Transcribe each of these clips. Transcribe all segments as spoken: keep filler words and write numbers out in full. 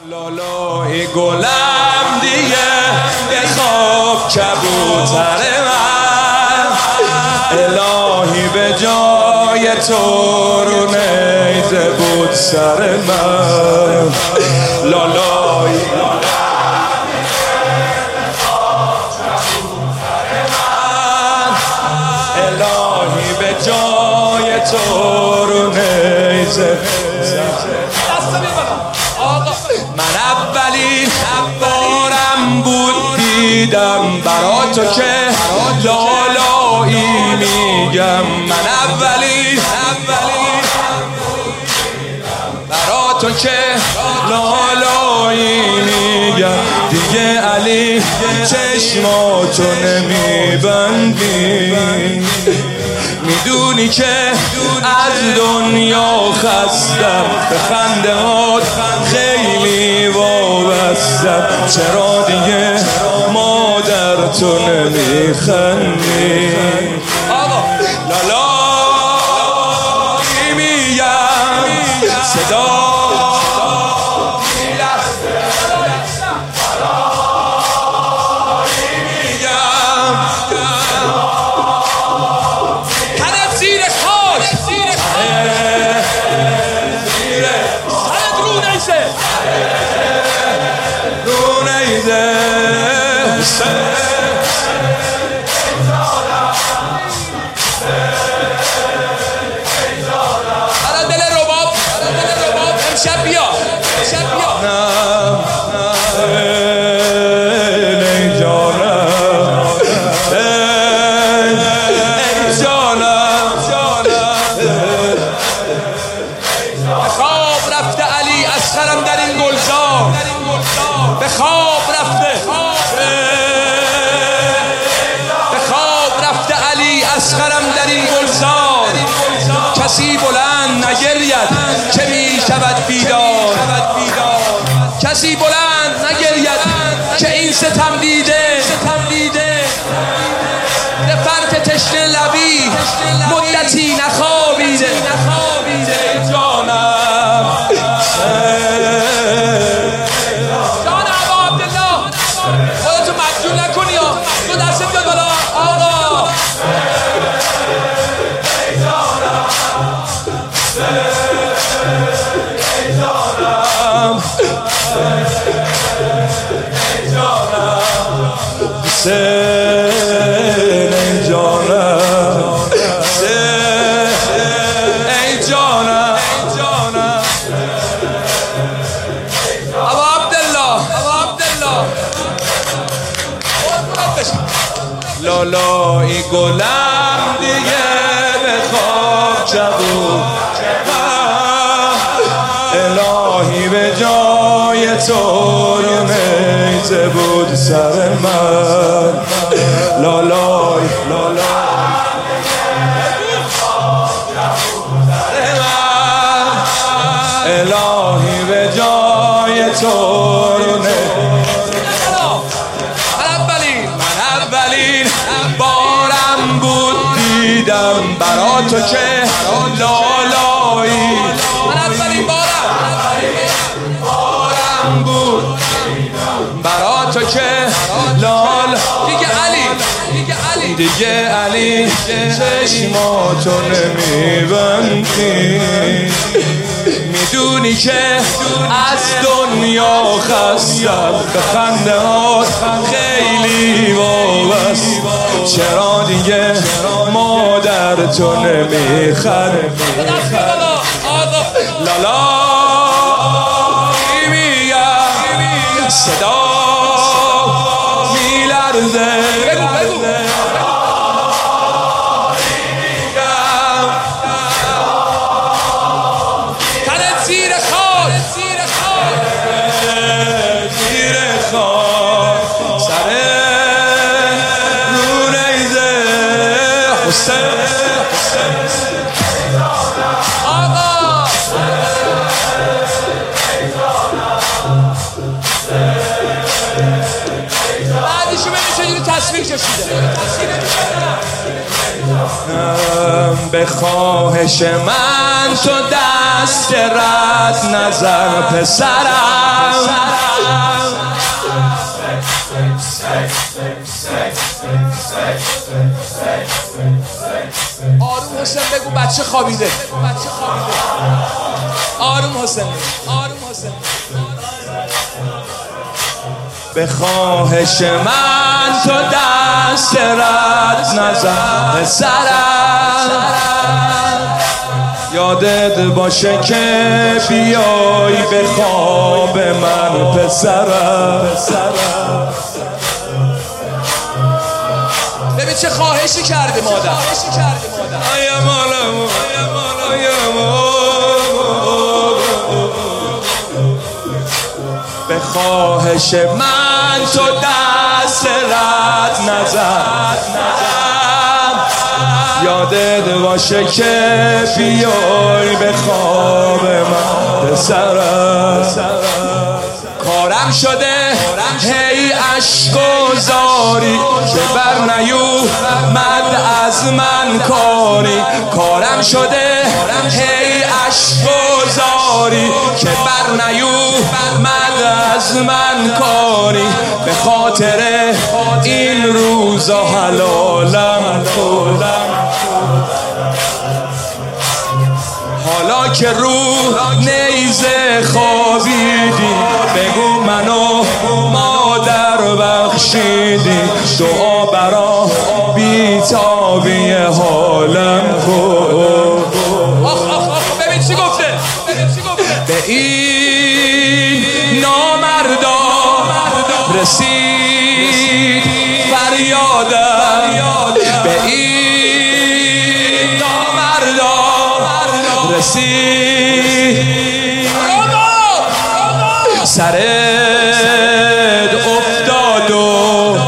لالای گلم دیگه بخواب کبوتر من، الهی به جای تو رو نیزه بود سر من. لالای الهی به جای تو رو نیزه. من اولین بارم بود دیدم برا تو که لالایی میگم. من اولین برا تو که لالایی میگم. دیگه علی چشماتو نمیبندی، میدونی که از دنیا خستم، به خندهات خیلی وابستم. چرا دیگه مادر تو نمیخندی؟ لالایی میگم صدا به خواب رفته، به خواب رفته علی اصغرم در این گلزار. کسی بلند نگرید که می شود بیدار، کسی بلند نگرید که این ستم دیده به فرط تشنه لبی مدتی نخوابیده. جانم ای جانم، ای جانم، ابا عبدالله، ابا عبدالله. لالای گلم دیگه به خواب جبود، الهی به جای تو رو نیزه بود سر من. لالای لالای الهی به جای تو رو نیزه. من اولین من اولین بارم بود دیدم برا تو که لالایی. من اولین بارم بود برا تو که لال. دیگه علی دیگه علی چشماتو نمیبندی، میدونی که از دنیا خستم، به خندهات خیلی وابستم. چرا دیگه مادر تو نمیخندی؟ لالایی میگم صدا میلرزه. به خواهش من تو دست رد نظر پسرم، آروم حسین بگو بچه خوابیده. آروم حسین، آروم حسین. به خواهش من تو دست رد نزن سرم، یادت باشه که بیای به خواب من پسرم. ببین چه خواهشی کرده مادر. آیا مالم به خواهش من تو دست رد نزن، یادت باشه که بیای به خواب من پسرم. کارم شده هی عشق و زاری که بر نیومد از من کاری. کارم شده هی عشق و زاری که بر نیومد از من کاری. به خاطر این روزا حلالم کنم، حالا که رو نیزه خوابیدی بگو منو مادر بخشیدی. دعا برا بیتابی حالم کن. آخ آخ آخ ببین چی گفته، به این نامردا رسید فریادم، به این نامردا رسید سرت افتاد و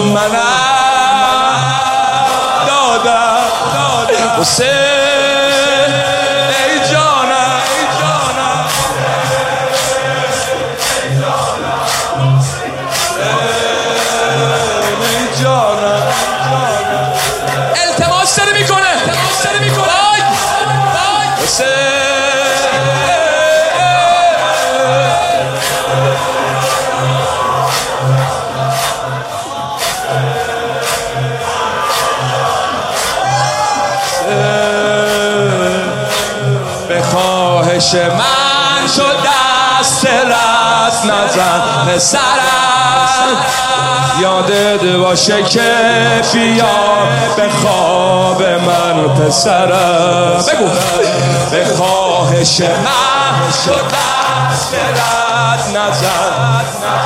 منم دادم حسین ای جانم ای جانم. التماس داره میکنه به خواهش من شد دست رست نزن پسرم، یادت باشه که بیا به خواب من پسرم. بگو به خواهش من شد دست رست نزن،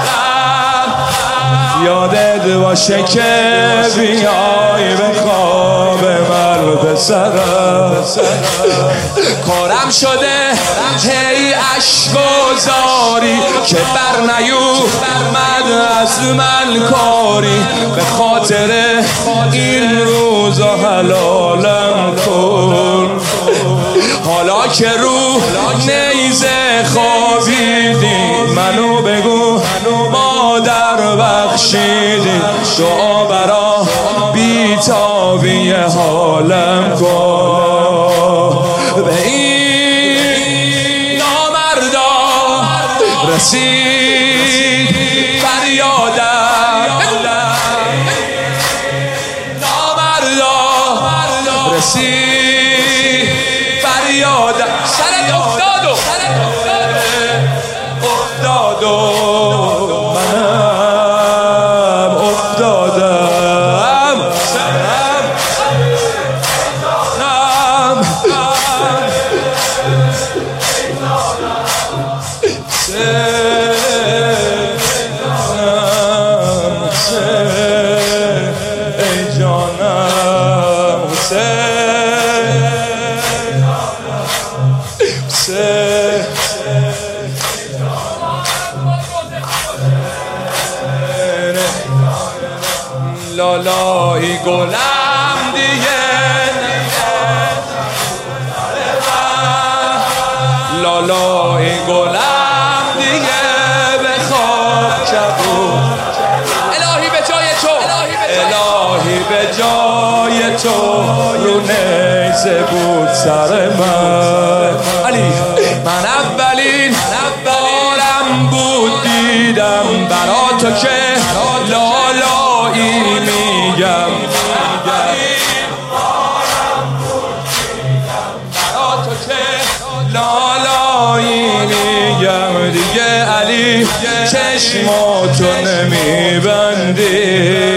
یادت باشه که بیای به خواب من پسرم. کارم شده هی عشق و زاری که بر نیومد از من کاری. به خاطر این روزا حلالم کن، حالا که رو نیزه خوابیدی منو بگو مادر بخشیدی. دعا برا بیتابی حالم کن، به این نامردا رسید فریادم، نامردا رسید فریادم. سرت افتاد و افتاد و منم افتادم. سرم نم سرم ای جانم حسین. لالایی گلم دیگه لالایی گلم دیگه به خواب کبود. الهی به جای تو، الهی به جای تو رو نیزه بود سر من. علی من اولین بارم بود دیدم برا تو که لالایی میگم. میگم دیگه علی چشماتو نمیبندی،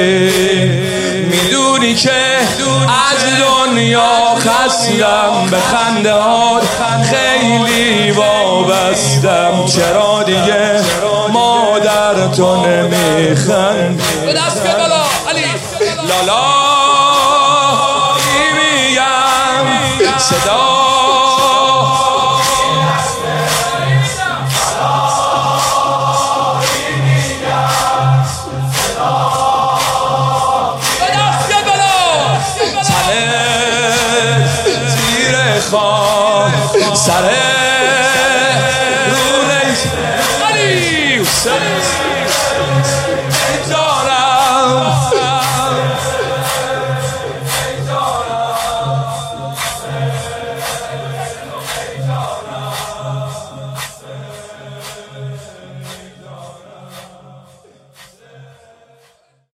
میدونی که از دنیا خستم، به خنده هات خیلی وابستم، چرا دیگه مادر تو نمیخندی؟ به دست که بالا علی لالا